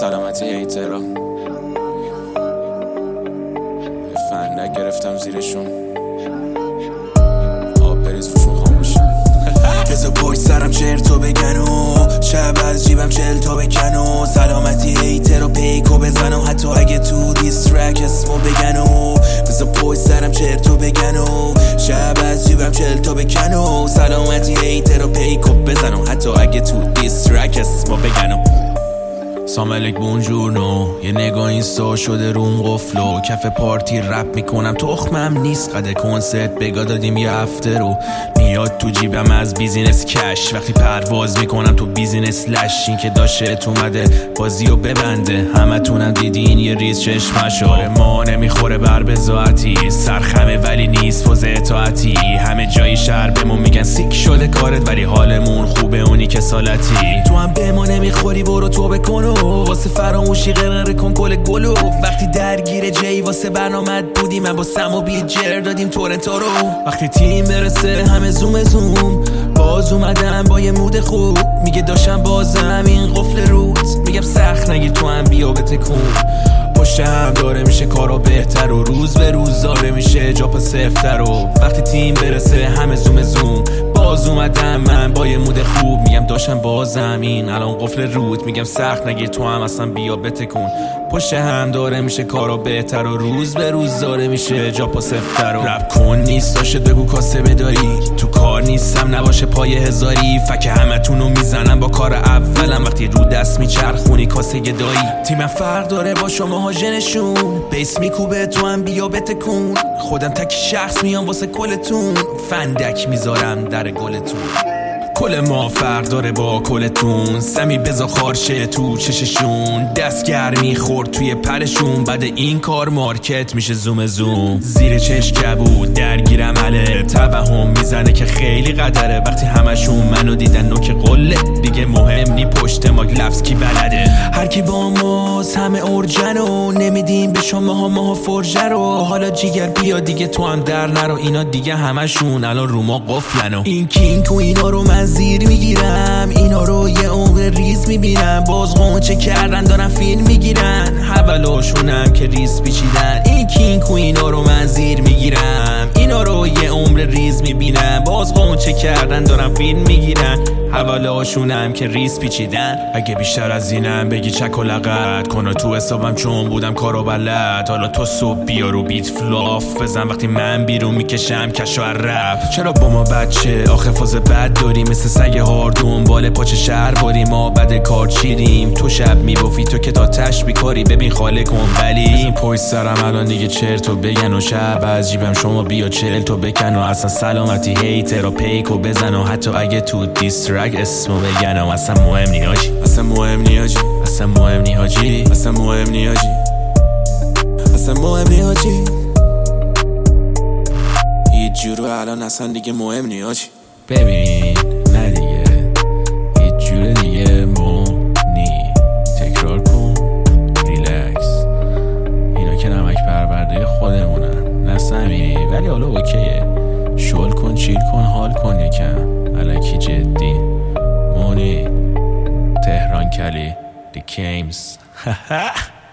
سلامتی هیترا یه فندک گرفتم زیرشون آب بریز روشون خاموشن بزا پشت سرم چرتو بگن و شب از جیبم 40 تا بکن و سلامتی هیترا پیکو بزن و حتی اگه تو دیسترک اسمو بگن و بزا پشت سرم چرتو بگن و شب از جیبم 40 تا بکن و سلامتی هیترا پیکو بزن و حتی اگه تو دیسترک اسمو بگن و ساملک بونجورنو یه نگاه اینستا شده روم قفلو کف پارتی رپ میکنم تخمم نیست قد کنسرت بگا دادیم یه هفته رو میاد تو جیبم از بیزینس کش وقتی پرواز میکنم تو بیزینس لش این که داشت اومده بازیو ببنده همه تونم دیدین یه ریز چشمشو ما نمیخوره بر بزاعتی سرخمه ولی نیست فوز اطاعتی همه جای شهر بهمون میگن سیک شده کارت ولی حالمون خوبه اونی که سالتی تو هم به ما نمیخوری برو تو بکنو واسه فراموشی قرار کن کل گلو وقتی درگیر جی واسه برنامت بودی من با سم و بیجر دادیم تورنتو رو وقتی تیم برسه همه زوم باز اومدم با یه مود خوب میگه داشتم بازم این قفل روت میگم سخت نگیر تو هم بیا بتکون پشت هم داره میشه کارا بهتر و روز به روز داره میشه جا پا سفتر و وقتی تیم برسه همه زوم باز اومدم من با یه مود خوب میگم داشتم بازم این الان قفل روت میگم سخت نگیر تو هم اصلا بیا بتکون پشت هم داره میشه کارا بهتر و روز به روز داره میشه جا پا سفتر و رپ کن نیست داشت بگو کاسه بداری تو کار نیستم نباشه پای هزاری فکر همه تونو میزنم با کار اولم وقتی رو دست میچرخونی کاسه گدایی تیمم فرق داره با شما ها ژنشون بیس میکوبه تو هم بیا بتکون خودم تک شخص میام واسه کلتون فندک میذارم در گلتون کل ما فرق داره با کلتون سمی بزا خارشه تو چششون دستگر میخورد توی پرشون بعد این کار مارکت میشه زوم زیر چش کبود درگیر عمله توهم میزنه که خیلی قدره وقتی همشون منو دیدن نوک قله دیگه مهم نی پشت ما لفظ کی بلده هر کی با ماست همه اورجن و نمیدیم به شما ها فرجه رو حالا جیگر بیا دیگه تو هم در نرو اینا دیگه همشون الان رو ما قفلن و این کینگ و اینا رو من زیر میگیرم اینا رو یه عمر ریز میبینم باز قنچه کردن دارن فیلم میگیرن حولاشونم که ریز پیچیدن این کینگ و اینا رو من زیر میگیرم اینا رو یه عمر ریز میبینم باز قنچه کردن دارن فیلم میگیرن حولاشونم که ریز پیچیدن اگه بیشتر از اینم بگی چک و لغت کنه تو حسابم چون بودم کارو بلد حالا تو صبح بیا رو بیت فلاف بزن وقتی من بیرون میکشم کشو رپ چرا با ما بچه آخه فاز بد داریم مثل سگ هاردون بال پاچه شهر باریم ما بد کار چیریم تو شب میبافی تو که تا تش بیکاری ببین خاله کن ولی پشت سرم الان دیگه چرتو بگن و شب از جیبم شما بیا 40 تا بکن و اصلا سلامتی هیترا پیکو بزن و حتی اگه تو دیسترک اسمو بگن و اصلا مهم نی حاجی اصلا مهم نی حاجی اصلا مهم نی حاجی اصلا مهم نی حاجی اصلا مهم نی حاجی هیچ جورو الان اصلا دیگه مهم نی حاجی ببین نه دیگه هیچ جور دیگه نی تکرار کن ریلکس اینا که نمک پرورده خودمونن نسمی ولی حالا اوکیه شل کن چیل کن حال کن یکم الکی جدی مونی تهران کلی دی کیمز